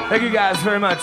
Thank you guys very much.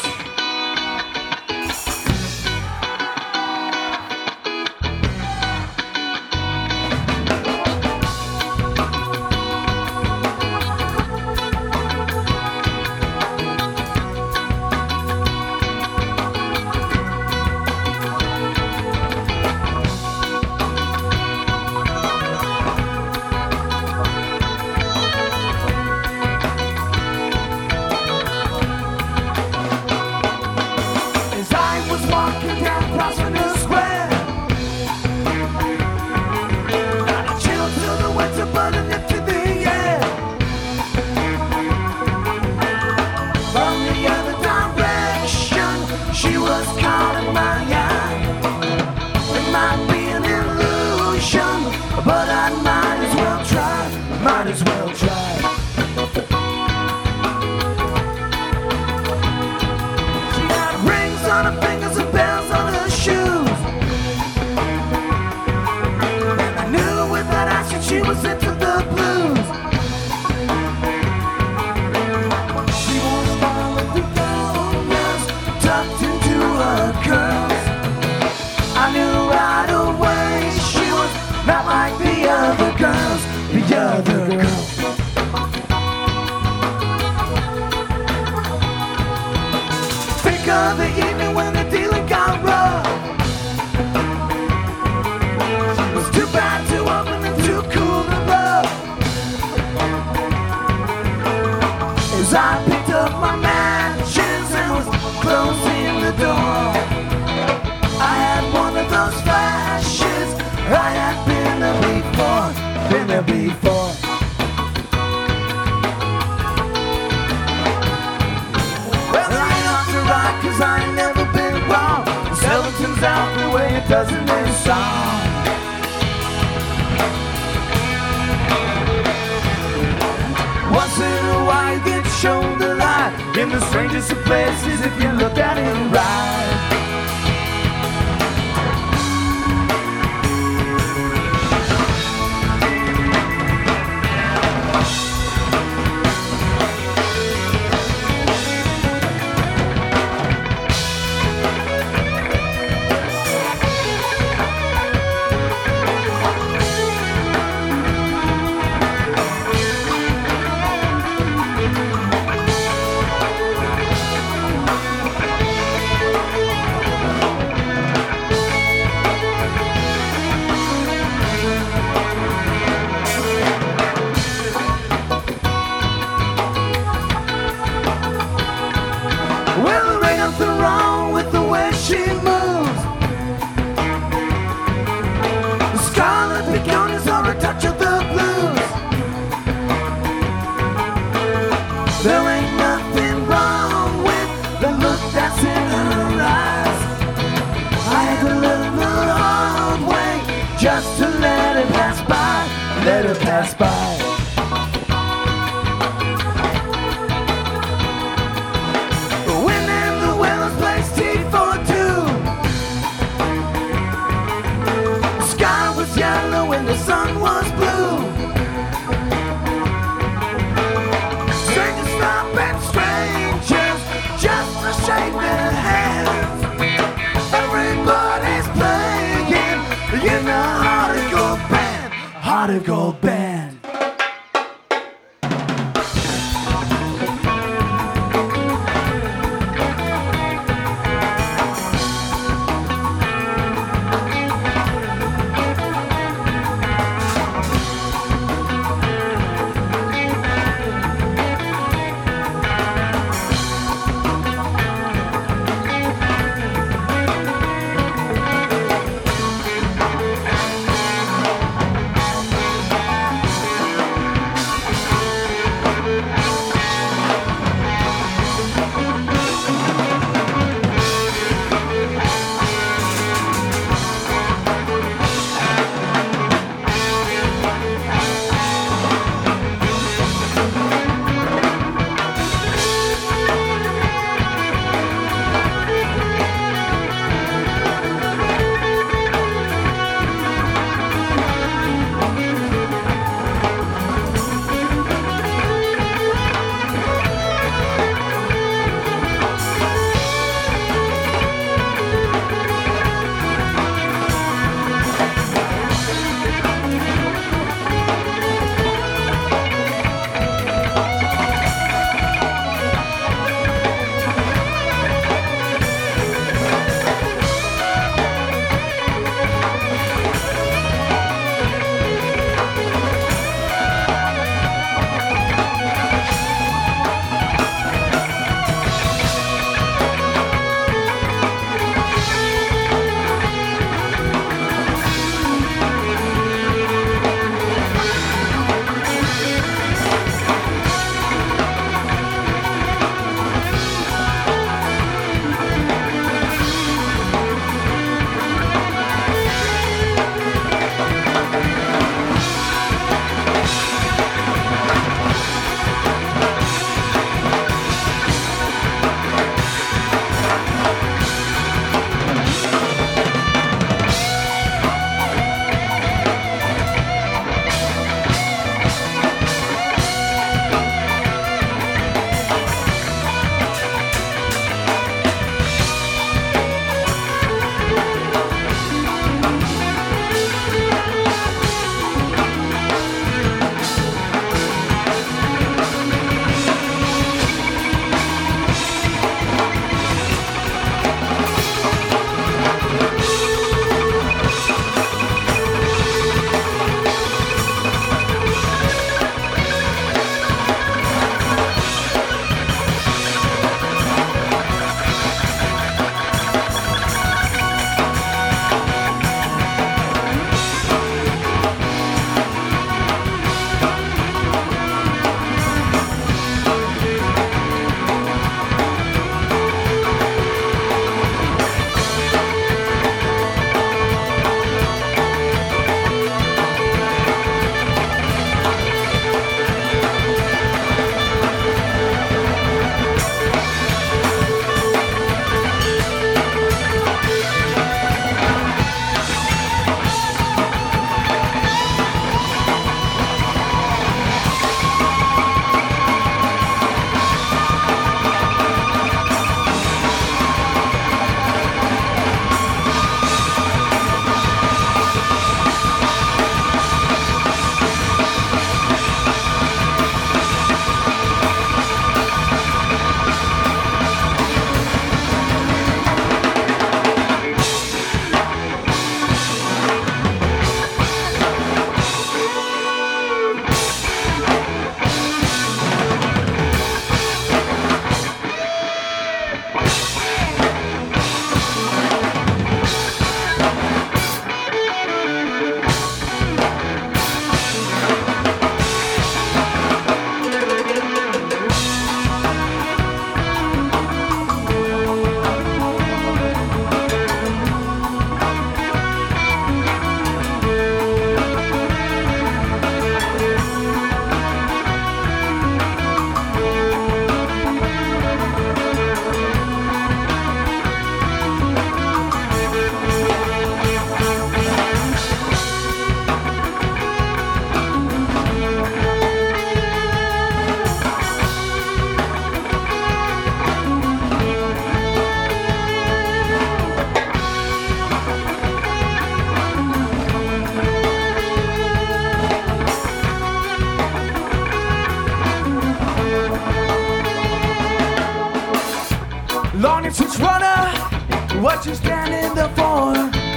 Long-distance runner, what you standing there for?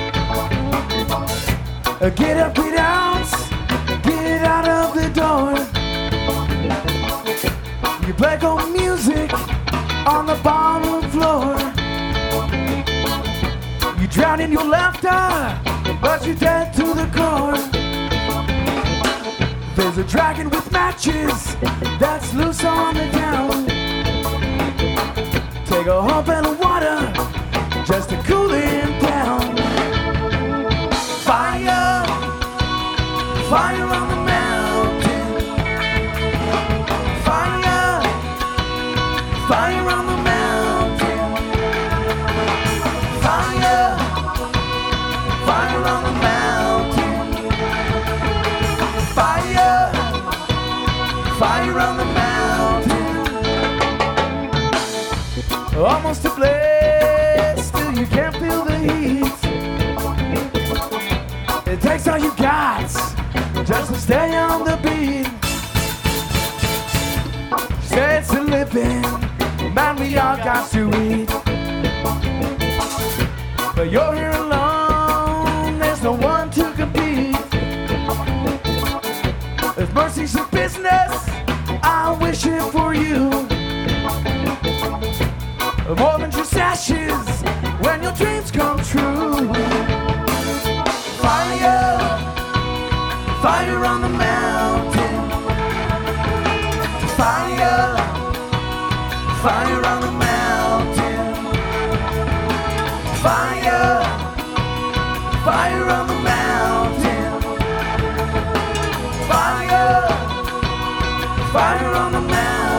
Get up, get out of the door. You play gold music on the bottom floor. You drown in your laughter, but you're dead to the core. There's a dragon with matches that's loose on the town. Take a whole bottle of water just to cool him down. Fire, fire on the mountain. Fire, fire on the mountain. Fire, fire on the mountain. Fire, fire on the mountain. Almost a blaze, still you can't feel the heat. It takes all you got just to stay on the beat. Say it's a living, man, we all got to eat. But you're here alone, there's no one to compete. If mercy's a business, I wish it for you. More than just ashes when your dreams come true. Fire, fire on the mountain. Fire, fire on the mountain. Fire, fire on the mountain. Fire, fire on the mountain.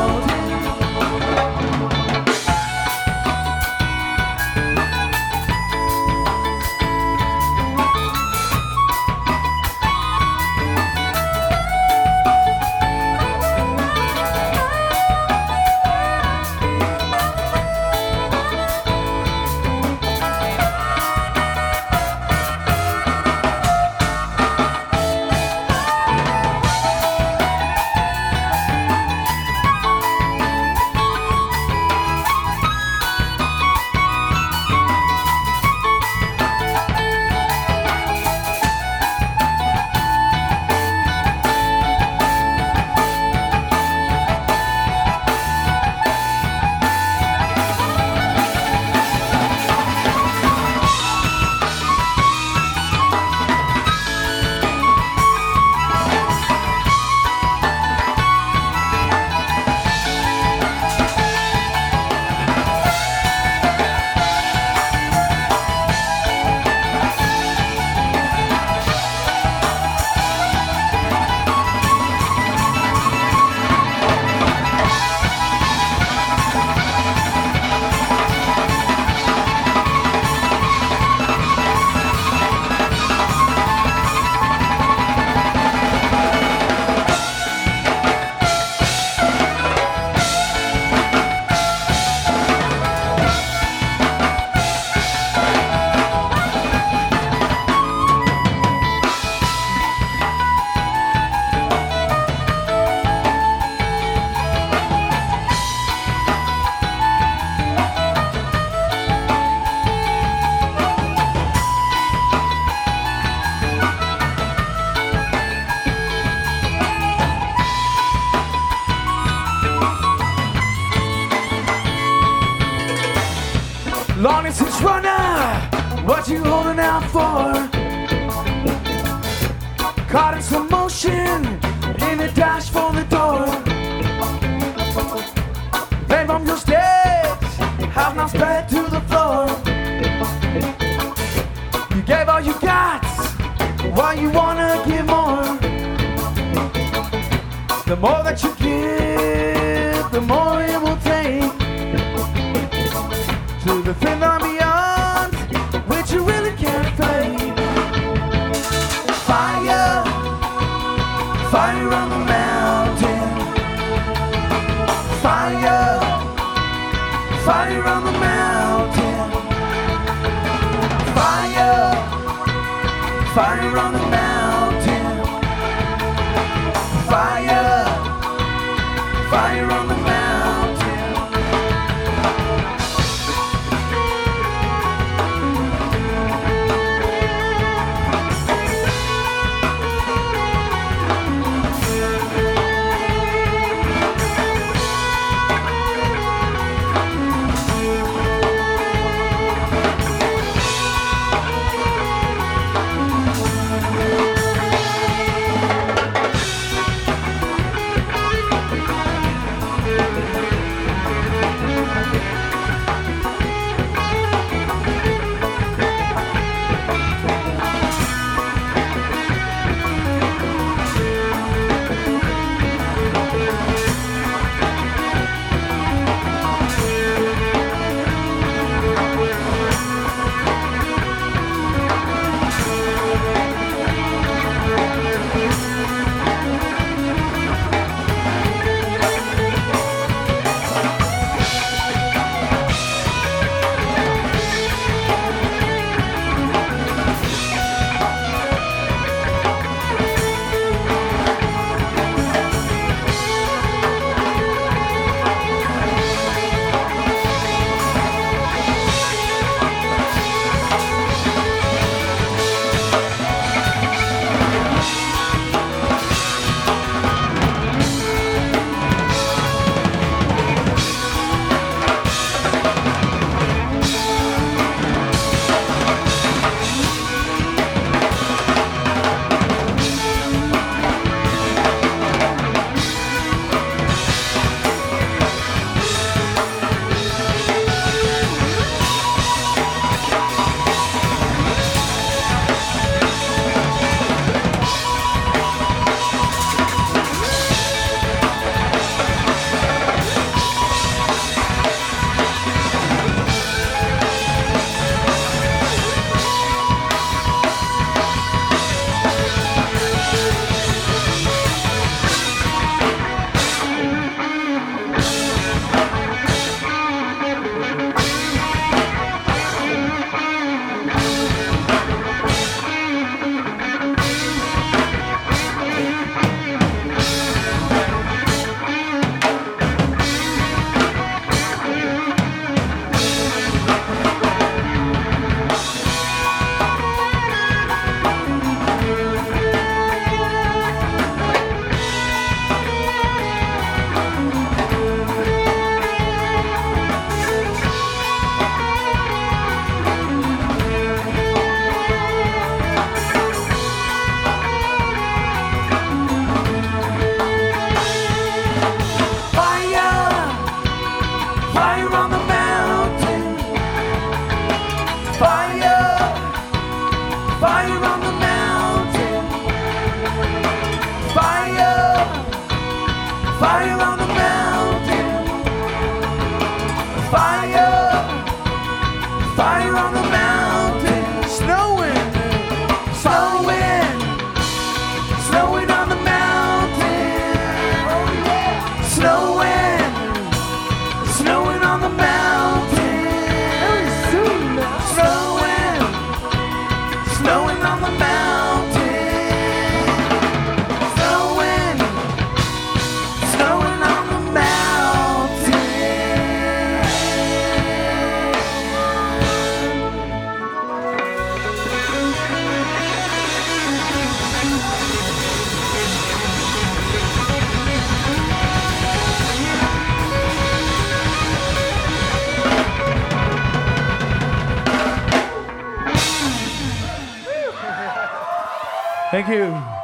Long-distance runner, what you holding out for? Caught in some motion, in a dash for the door. Then from your stage, have now spread to the floor. You gave all you got, why you wanna give more? The more that you give, the more it will take. To the thin line beyond, which you really can't fade. Fire, fire on the mountain. Fire, fire on the mountain. Fire, fire on the mountain. Fire, fire on the mountain. Thank you.